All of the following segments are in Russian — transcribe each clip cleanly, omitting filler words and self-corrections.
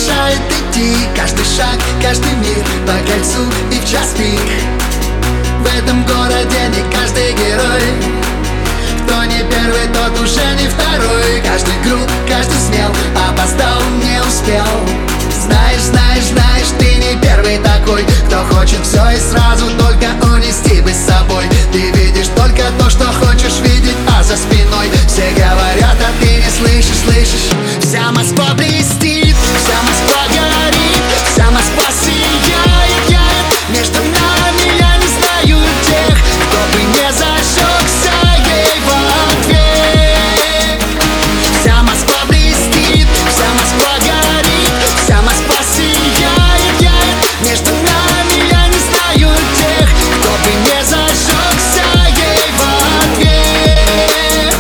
мешает идти. Каждый шаг, каждый мир по кольцу и в час пик. В этом городе не каждый герой. Кто не первый, тот уже не второй. Каждый груб, каждый смел, опоздал, не успел. Знаешь, знаешь, знаешь, ты не первый такой, кто хочет все и сразу только унести бы с собой. Ты видишь только то, что хочешь видеть, а за спиной все говорят, а ты не слышишь, слышишь. Вся Москва блестит, вся Москва горит, вся Москва сияет, яет. Между нами я не знаю тех, кто бы не зажегся ей в ответ. Вся Москва блестит, вся Москва горит, вся Москва сияет, яет. Между нами я не знаю тех, кто бы не зажегся ей в ответ.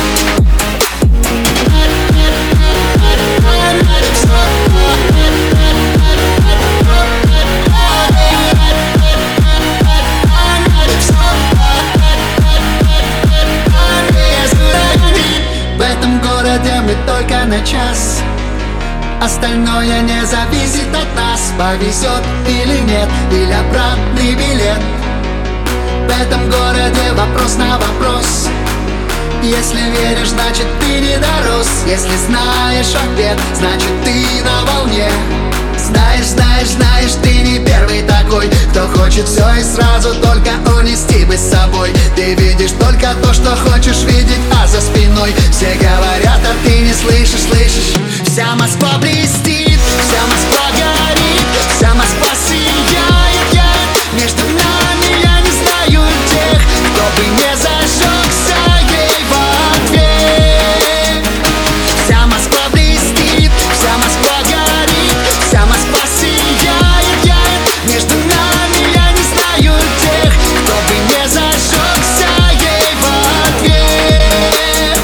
В этом городе мы только на час. Остальное не зависит от нас. Повезет или нет, или обратный билет. В этом городе вопрос на вопрос. Если веришь, значит ты не дорос. Если знаешь ответ, значит ты на волне. Знаешь, знаешь, знаешь, ты не первый такой, кто хочет все и сразу только унести бы с собой. Ты видишь только то, что хочешь видеть, а за спиной все говорят, а ты не слышишь, слышишь. Вся Москва блестит, вся Москва горит, вся Москва сияет, яет. Между нами я не знаю тех, кто бы не зажегся ей в ответ. Вся Москва блестит, вся Москва горит, вся Москва сияет, яет. Между нами я не знаю тех, кто бы не зажегся ей в ответ.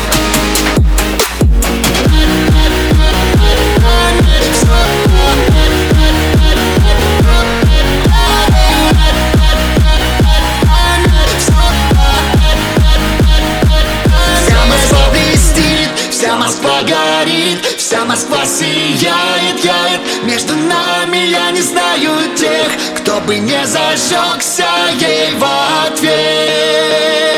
Вся Москва блестит, вся Москва горит, вся Москва сияет, яет. Между нами я не знаю тех, кто бы не зажегся ей в ответ.